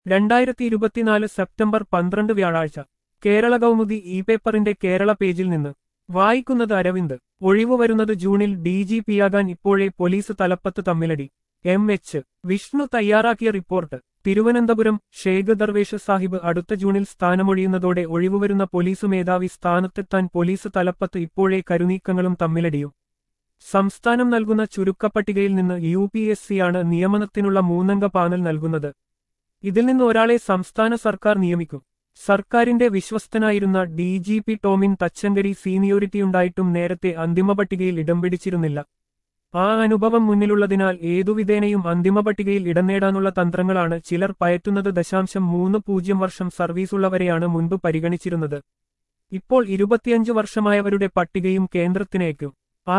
2024 September 12 വ്യാഴാഴ്ച കേരള കൗമുദി പേപ്പറിന്റെ കേരള പേജിൽ നിന്ന് വായിക്കുന്നത് അരവിന്ദ്. ഒഴിവു വരുന്നത് ജൂണിൽ DGPയാകാൻ ഇപ്പോഴേ പോലീസ് തലപ്പത്ത് തമ്മിലടി. MH വിഷ്ണു തയ്യാറാക്കിയ റിപ്പോർട്ട്. തിരുവനന്തപുരം ഷേഖ് ദർവേഷ് സാഹിബ് അടുത്ത ജൂണിൽ സ്ഥാനമൊഴിയുന്നതോടെ ഒഴിവുവരുന്ന പോലീസ് മേധാവി സ്ഥാനത്തെത്താൻ പോലീസ് തലപ്പത്ത് ഇപ്പോഴേ കരുനീക്കങ്ങളും തമ്മിലടിയും. സംസ്ഥാനം നൽകുന്ന ചുരുക്കപ്പട്ടികയിൽ നിന്ന് UPSCയാണ് നിയമനത്തിനുള്ള 3-അംഗ പാനൽ നൽകുന്നത്. ഇതിൽ നിന്ന് ഒരാളെ സംസ്ഥാന സർക്കാർ നിയമിക്കും. സർക്കാരിന്റെ വിശ്വസ്തനായിരുന്ന DGP ടോമിൻ തച്ചങ്കരി സീനിയോരിറ്റിയുണ്ടായിട്ടും നേരത്തെ അന്തിമപട്ടികയിൽ ഇടം പിടിച്ചിരുന്നില്ല. ആ അനുഭവം മുന്നിലുള്ളതിനാൽ ഏതുവിധേനയും അന്തിമപട്ടികയിൽ ഇടം നേടാനുള്ള തന്ത്രങ്ങളാണ് ചിലർ പയറ്റുന്നത്. 0.30 വർഷം സർവീസുള്ളവരെയാണ് മുൻപ് പരിഗണിച്ചിരുന്നത്. ഇപ്പോൾ 25 വർഷമായവരുടെ പട്ടികയും കേന്ദ്രത്തിനേക്കും.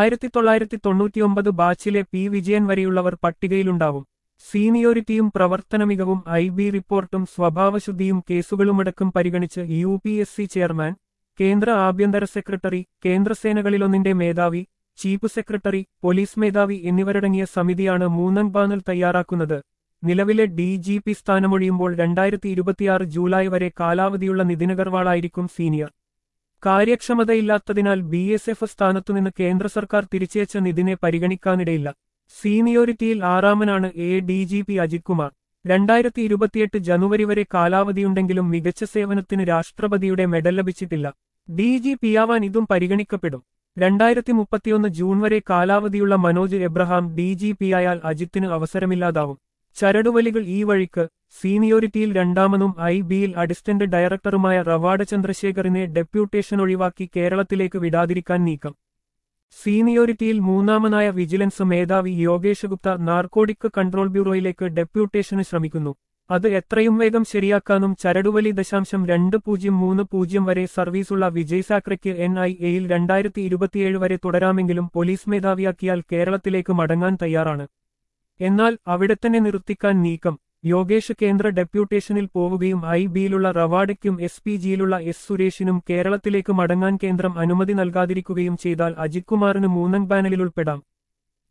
1999 ബാച്ചിലെ P. വിജയൻ വരെയുള്ളവർ പട്ടികയിലുണ്ടാവും. സീനിയോരിറ്റിയും പ്രവർത്തനമികവും IB റിപ്പോർട്ടും സ്വഭാവശുദ്ധിയും കേസുകളുമടക്കം പരിഗണിച്ച് UPSC ചെയർമാൻ, കേന്ദ്ര ആഭ്യന്തര സെക്രട്ടറി, കേന്ദ്രസേനകളിലൊന്നിന്റെ മേധാവി, ചീഫ് സെക്രട്ടറി, പോലീസ് മേധാവി എന്നിവരടങ്ങിയ സമിതിയാണ് 3-അംഗ പാനൽ തയ്യാറാക്കുന്നത്. നിലവിലെ DGP സ്ഥാനമൊഴിയുമ്പോൾ 2026 ജൂലൈ വരെ കാലാവധിയുള്ള നിതിൻ അഗർവാളായിരിക്കും സീനിയർ. കാര്യക്ഷമതയില്ലാത്തതിനാൽ BSF സ്ഥാനത്തുനിന്ന് കേന്ദ്ര സർക്കാർ തിരിച്ചയച്ച നിതിനെ പരിഗണിക്കാനിടയില്ല. സീനിയോരിറ്റിയിൽ 6-മനാണ് DGP അജിത് കുമാർ. 2028 ജനുവരി വരെ കാലാവധിയുണ്ടെങ്കിലും മികച്ച സേവനത്തിന് രാഷ്ട്രപതിയുടെ മെഡൽ ലഭിച്ചിട്ടില്ല. DGPയാവാൻ ഇതും പരിഗണിക്കപ്പെടും. 2031 ജൂൺ വരെ കാലാവധിയുള്ള മനോജ് എബ്രഹാം DGPയായാൽ അജിത്തിന് അവസരമില്ലാതാവും. ചരടുവലികൾ ഈ വഴിക്ക്. സീനിയോരിറ്റിയിൽ 2-മനും IBയിൽ അസിസ്റ്റന്റ് ഡയറക്ടറുമായ റവാഡ ചന്ദ്രശേഖറിനെ ഡെപ്യൂട്ടേഷൻ ഒഴിവാക്കി കേരളത്തിലേക്ക് വിടാതിരിക്കാൻ നീക്കം. സീനിയോരിറ്റിയിൽ 3-മനായ വിജിലൻസ് മേധാവി യോഗേഷ് ഗുപ്ത നാർക്കോട്ടിക് കൺട്രോൾ ബ്യൂറോയിലേക്ക് ഡെപ്യൂട്ടേഷന് ശ്രമിക്കുന്നു. അത് എത്രയും വേഗം ശരിയാക്കാനും ചരടുവലി 0.2030 വരെ സർവീസുള്ള വിജയ് സാക്രയ്ക്ക് NIAയിൽ 2027 വരെ തുടരാമെങ്കിലും പോലീസ് മേധാവിയാക്കിയാൽ കേരളത്തിലേക്ക് മടങ്ങാൻ തയ്യാറാണ്. എന്നാൽ അവിടെത്തന്നെ നിർത്തിക്കാൻ നീക്കം. യോഗേഷ് കേന്ദ്ര ഡെപ്യൂട്ടേഷനിൽ പോവുകയും IBയിലുള്ള റവാഡയ്ക്കും SPGയിലുള്ള S. സുരേഷിനും കേരളത്തിലേക്ക് മടങ്ങാൻ കേന്ദ്രം അനുമതി നൽകാതിരിക്കുകയും ചെയ്താൽ അജിത് കുമാറിന് 3-അംഗ പാനലിൽ ഉൾപ്പെടാം.